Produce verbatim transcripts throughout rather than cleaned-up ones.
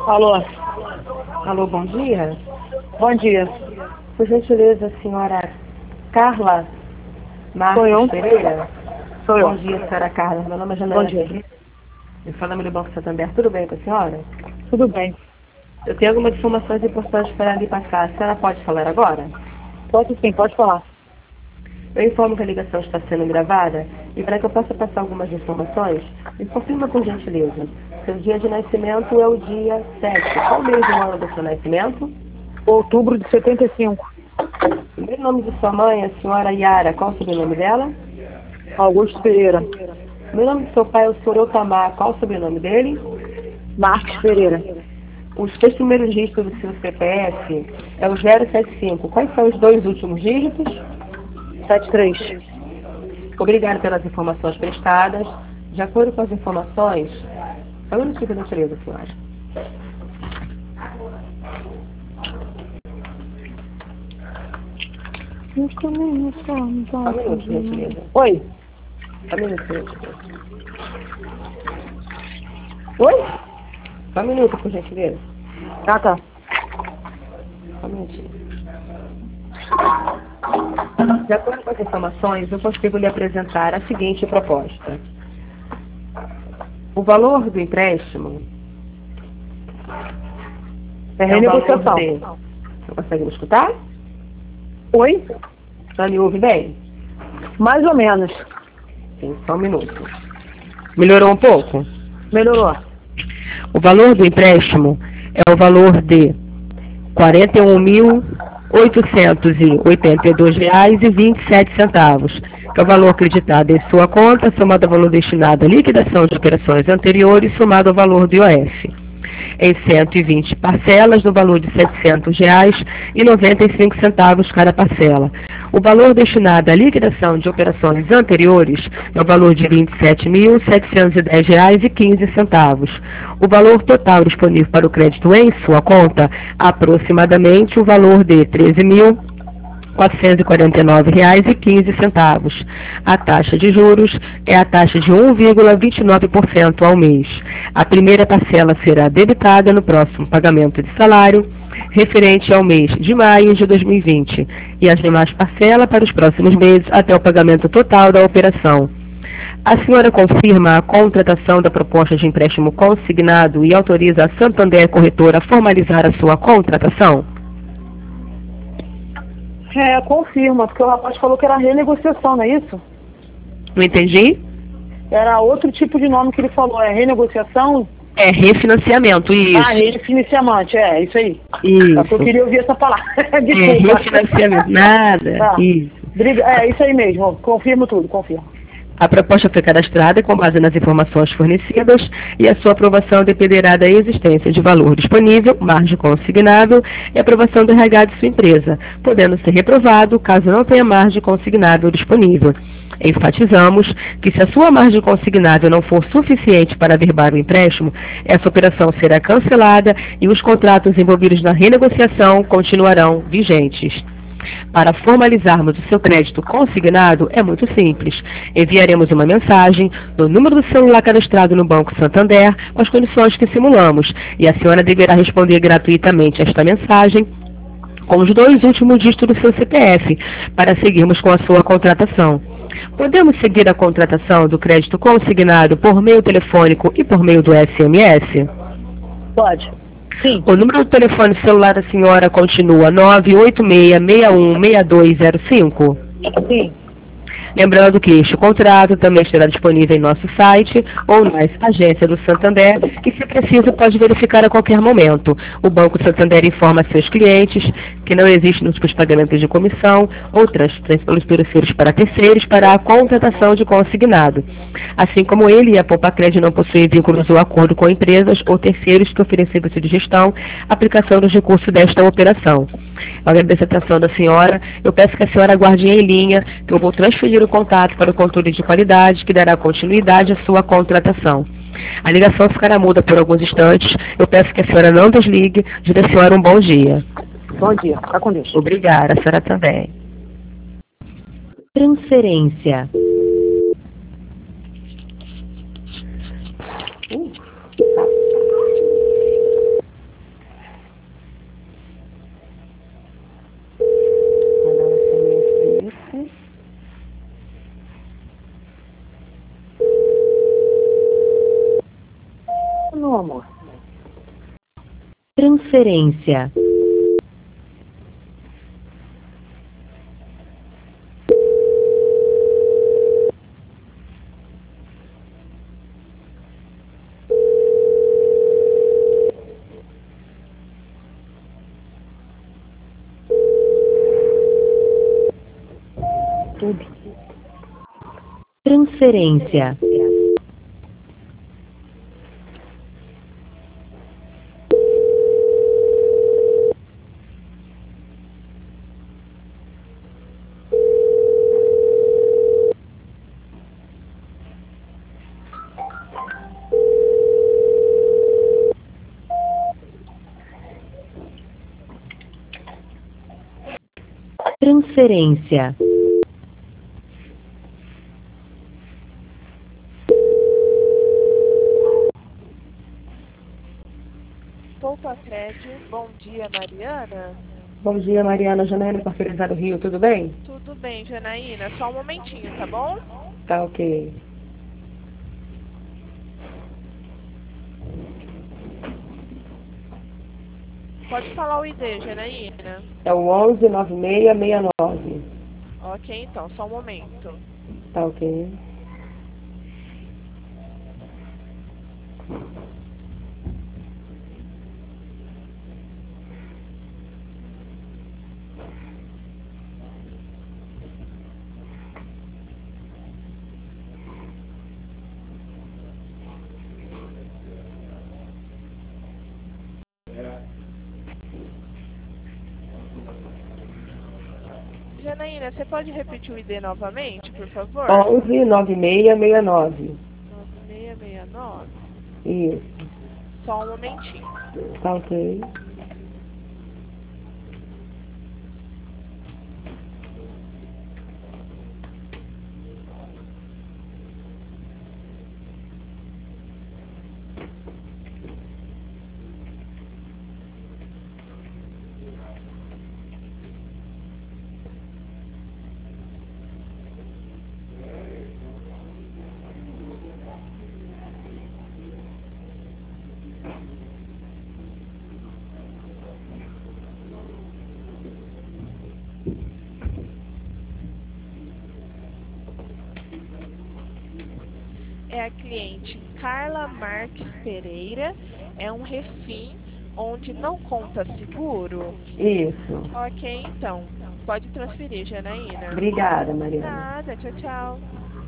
Alô? Alô, bom dia. Bom dia. Por gentileza, a senhora Carla Sou eu. Marques Pereira? Sou eu. Bom dia, senhora Carla. Meu nome é Bom Janaína dia. Pereira. Eu falo do Banco Santander. Tudo bem com a senhora? Tudo bem. Eu tenho algumas informações importantes para lhe passar. A senhora pode falar agora? Pode sim, pode falar. Eu informo que a ligação está sendo gravada e para que eu possa passar algumas informações, me confirma por gentileza. Seu dia de nascimento é o dia sete. Qual mês do ano do seu nascimento? Outubro de setenta e cinco. Primeiro nome de sua mãe, a senhora Yara. Qual o sobrenome dela? Augusto Pereira. O nome do seu pai é o senhor Otamar. Qual o sobrenome dele? Marques Pereira. Os três primeiros dígitos do seu C P F é o zero sete cinco. Quais são os dois últimos dígitos? setenta e três. Obrigada pelas informações prestadas. De acordo com as informações... Só um minutinho, por gentileza, senhora. Só um minuto, por gentileza. Oi? Só um minuto, por gentileza. Oi? Só um minuto, por gentileza. Ah, tá. Só um minutinho. De acordo com as informações, eu consigo lhe apresentar a seguinte proposta. O valor do empréstimo É é o valor renegociação. de... Você consegue me escutar? Oi? Você me ouve bem? Mais ou menos. Sim, só um minuto. Melhorou um pouco? Melhorou. O valor do empréstimo é o valor de quarenta e um mil oitocentos e oitenta e dois reais e vinte e sete centavos, que é o valor acreditado em sua conta, somado ao valor destinado à liquidação de operações anteriores, somado ao valor do I O F, em cento e vinte parcelas, no valor de setecentos reais e noventa e cinco centavos cada parcela. O valor destinado à liquidação de operações anteriores é o valor de vinte e sete mil setecentos e dez reais e quinze centavos. O valor total disponível para o crédito em sua conta, aproximadamente o valor de treze mil quatrocentos e quarenta e nove reais e quinze centavos. A taxa de juros é a taxa de um vírgula vinte e nove por cento ao mês. A primeira parcela será debitada no próximo pagamento de salário, referente ao mês de maio de dois mil e vinte, e as demais parcelas para os próximos meses até o pagamento total da operação. A senhora confirma a contratação da proposta de empréstimo consignado e autoriza a Santander Corretora a formalizar a sua contratação? É, confirma, porque o rapaz falou que era renegociação, não é isso? Não entendi? Era outro tipo de nome que ele falou. É renegociação? É refinanciamento, isso. Ah, refinanciamento, é, isso aí. Isso. Só que eu queria ouvir essa palavra. É Desculpa. refinanciamento, nada. Tá. Isso. Briga- É, isso aí mesmo. Confirmo tudo, confirmo. A proposta foi cadastrada com base nas informações fornecidas e a sua aprovação dependerá da existência de valor disponível, margem consignável e aprovação do R H de sua empresa, podendo ser reprovado caso não tenha margem consignável disponível. Enfatizamos que se a sua margem consignável não for suficiente para averbar o empréstimo, essa operação será cancelada e os contratos envolvidos na renegociação continuarão vigentes. Para formalizarmos o seu crédito consignado é muito simples. Enviaremos uma mensagem no número do celular cadastrado no Banco Santander com as condições que simulamos e a senhora deverá responder gratuitamente a esta mensagem com os dois últimos dígitos do seu C P F para seguirmos com a sua contratação. Podemos seguir a contratação do crédito consignado por meio telefônico e por meio do S M S? Pode. Sim. O número do telefone celular da senhora continua nove oito seis, seis um, seis dois zero cinco? Sim. Lembrando que este contrato também estará disponível em nosso site ou na agência do Santander e, se preciso, pode verificar a qualquer momento. O Banco Santander informa seus clientes que não existe múltiplos pagamentos de comissão ou transferências pelos terceiros para terceiros para a contratação de consignado. Assim como ele e a Poupacred não possuem vínculos ou acordo com empresas ou terceiros que oferecem serviço de gestão, aplicação dos recursos desta operação. Eu agradeço a atenção da senhora. Eu peço que a senhora aguarde em linha, que eu vou transferir o contato para o controle de qualidade, que dará continuidade à sua contratação. A ligação ficará muda por alguns instantes. Eu peço que a senhora não desligue. Diga à senhora um bom dia. Bom dia. Tá com Deus. Obrigada, a senhora também. Transferência. Uh, Transferência. Tudo. Transferência. Transferência. Poupa Crédito, bom dia, Mariana. Bom dia, Mariana Janaína, Parcerizado Rio, tudo bem? Tudo bem, Janaína? Só um momentinho, tá bom? Tá ok. Pode falar o I D, Janaína. É o onze nove seis seis nove. Ok, então, só um momento. Tá ok. Janaína, você pode repetir o I D novamente, por favor? onze nove seis seis nove. nove seis seis nove. Isso. Só um momentinho. Tá ok. É a cliente Carla Marques Pereira. É um refim onde não conta seguro. Isso. Ok, então. Pode transferir, Janaína. Obrigada, Mariana. Nada, tchau, tchau.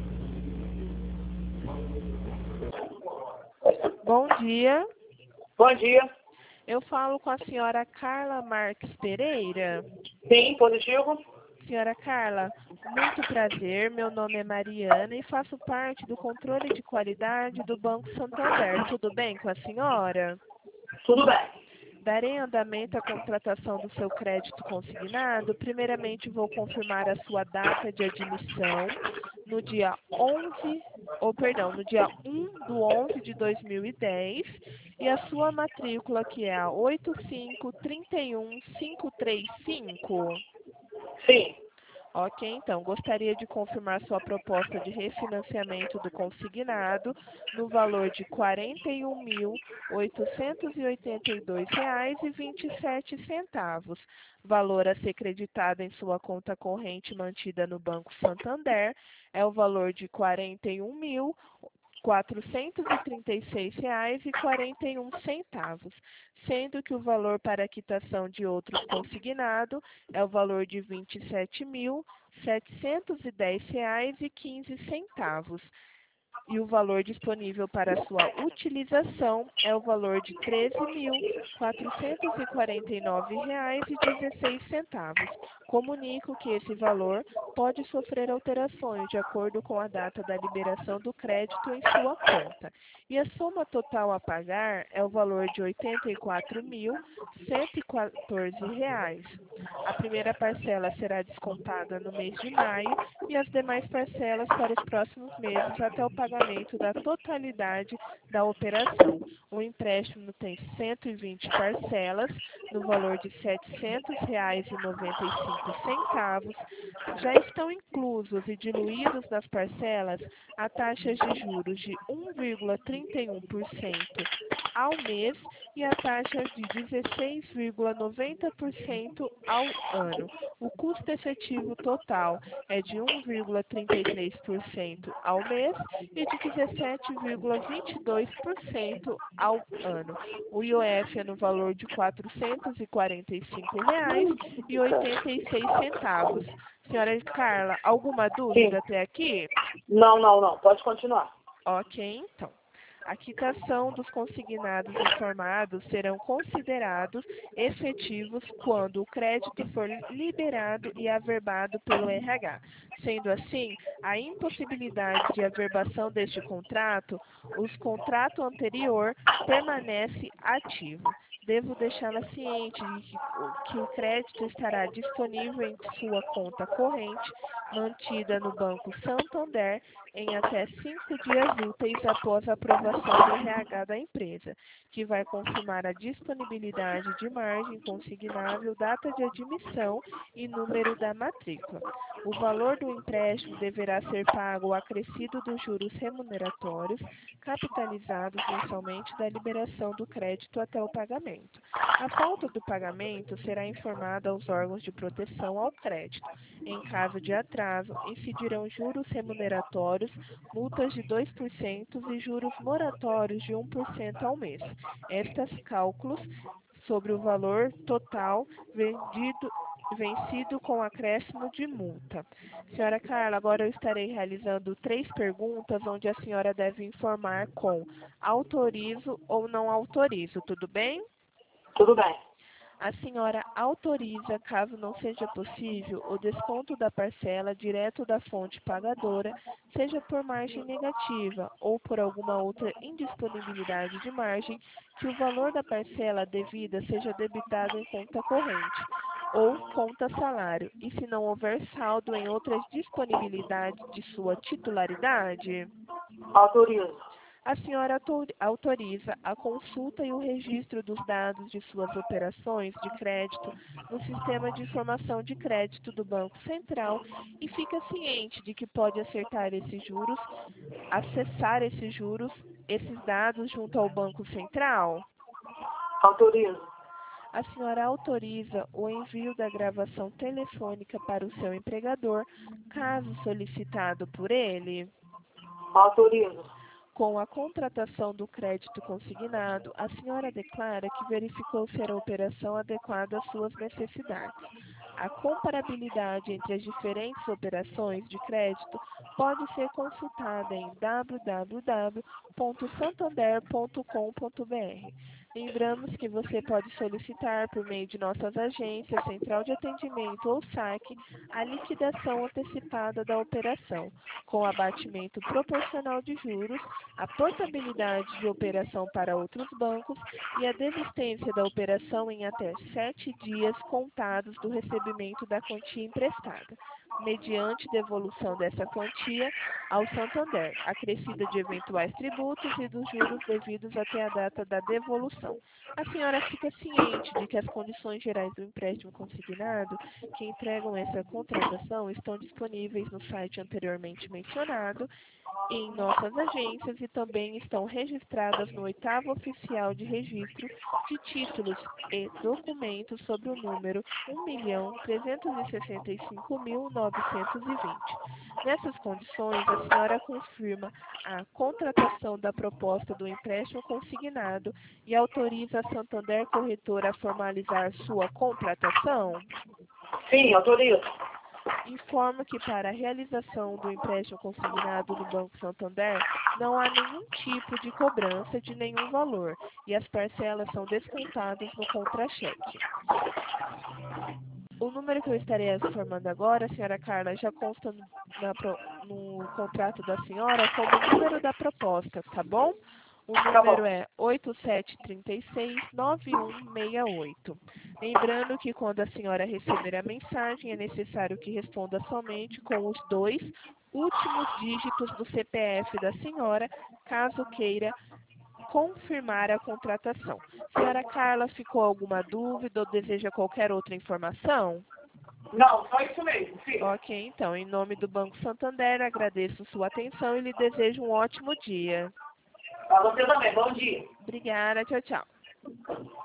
Bom dia. Bom dia. Eu falo com a senhora Carla Marques Pereira. Sim, positivo. Senhora Carla, muito prazer. Meu nome é Mariana e faço parte do controle de qualidade do Banco Santander. Tudo bem com a senhora? Tudo bem. Darei andamento à contratação do seu crédito consignado. Primeiramente, vou confirmar a sua data de admissão no dia onze, ou perdão, no dia um do onze de dois mil e dez e a sua matrícula, que é a oito cinco três um cinco três cinco. Sim. Ok, então, gostaria de confirmar sua proposta de refinanciamento do consignado no valor de quarenta e um mil oitocentos e oitenta e dois reais e vinte e sete centavos, valor a ser creditado em sua conta corrente mantida no Banco Santander é o valor de quarenta e um mil quatrocentos e trinta e seis reais e quarenta e um centavos, sendo que o valor para quitação de outros consignado é o valor de vinte e sete mil setecentos e dez reais e quinze centavos. E o valor disponível para sua utilização é o valor de treze mil quatrocentos e quarenta e nove reais e dezesseis centavos. Comunico que esse valor pode sofrer alterações de acordo com a data da liberação do crédito em sua conta. E a soma total a pagar é o valor de oitenta e quatro mil cento e quatorze reais. A primeira parcela será descontada no mês de maio e as demais parcelas para os próximos meses até o pagamento da totalidade da operação. O empréstimo tem cento e vinte parcelas no valor de setecentos reais e noventa e cinco centavos. Já estão inclusos e diluídos nas parcelas a taxas de juros de um vírgula trinta e um por cento ao mês e a taxa de dezesseis vírgula noventa por cento ao ano. O custo efetivo total é de um vírgula trinta e três por cento ao mês e de dezessete vírgula vinte e dois por cento ao ano. O I O F é no valor de quatrocentos e quarenta e cinco reais e oitenta e seis centavos. Senhora Carla, alguma dúvida Sim. até aqui? Não, não, não. Pode continuar. Ok, então. A quitação dos consignados informados serão considerados efetivos quando o crédito for liberado e averbado pelo R H. Sendo assim, a impossibilidade de averbação deste contrato, o contrato anterior permanece ativo. Devo deixá-la ciente de que, que o crédito estará disponível em sua conta corrente, mantida no Banco Santander, em até cinco dias úteis após a aprovação do R H da empresa, que vai confirmar a disponibilidade de margem consignável, data de admissão e número da matrícula. O valor do empréstimo deverá ser pago o acrescido dos juros remuneratórios, capitalizados mensalmente da liberação do crédito até o pagamento. A falta do pagamento será informada aos órgãos de proteção ao crédito. Em caso de atraso, incidirão juros remuneratórios, multas de dois por cento e juros moratórios de um por cento ao mês. Estes cálculos sobre o valor total vendido, vencido com acréscimo de multa. Senhora Carla, agora eu estarei realizando três perguntas onde a senhora deve informar com autorizo ou não autorizo, tudo bem? Tudo bem. A senhora autoriza, caso não seja possível, o desconto da parcela direto da fonte pagadora, seja por margem negativa ou por alguma outra indisponibilidade de margem, que o valor da parcela devida seja debitado em conta corrente ou conta salário, e se não houver saldo em outras disponibilidades de sua titularidade? Autorizo. A senhora autoriza a consulta e o registro dos dados de suas operações de crédito no Sistema de Informação de Crédito do Banco Central e fica ciente de que pode acertar esses juros, acessar esses juros, esses dados junto ao Banco Central? Autorizo. A senhora autoriza o envio da gravação telefônica para o seu empregador, caso solicitado por ele? Autorizo. Com a contratação do crédito consignado, a senhora declara que verificou ser a operação adequada às suas necessidades. A comparabilidade entre as diferentes operações de crédito pode ser consultada em w w w ponto santander ponto com ponto b r. Lembramos que você pode solicitar, por meio de nossas agências, central de atendimento ou saque, a liquidação antecipada da operação, com abatimento proporcional de juros, a portabilidade de operação para outros bancos e a desistência da operação em até sete dias contados do recebimento da quantia emprestada, mediante devolução dessa quantia ao Santander, acrescida de eventuais tributos e dos juros devidos até a data da devolução. A senhora fica ciente de que as condições gerais do empréstimo consignado que entregam essa contratação estão disponíveis no site anteriormente mencionado, em nossas agências, e também estão registradas no oitavo oficial de registro de títulos e documentos sobre o número um milhão trezentos e sessenta e cinco mil novecentos e vinte. Nessas condições, a senhora confirma a contratação da proposta do empréstimo consignado e autoriza a Santander Corretora a formalizar sua contratação? Sim, autorizo. Informo que para a realização do empréstimo consignado no Banco Santander não há nenhum tipo de cobrança de nenhum valor e as parcelas são descontadas no contra-cheque. O número que eu estarei informando agora, senhora Carla, já consta no, na, no contrato da senhora como o número da proposta, tá bom? O número é oito sete três seis nove um seis oito. Lembrando que quando a senhora receber a mensagem, é necessário que responda somente com os dois últimos dígitos do C P F da senhora, caso queira confirmar a contratação. Senhora Carla, ficou alguma dúvida ou deseja qualquer outra informação? Não, só isso mesmo, sim. Ok, então, em nome do Banco Santander, agradeço sua atenção e lhe desejo um ótimo dia. Para você também, bom dia. Obrigada, tchau, tchau.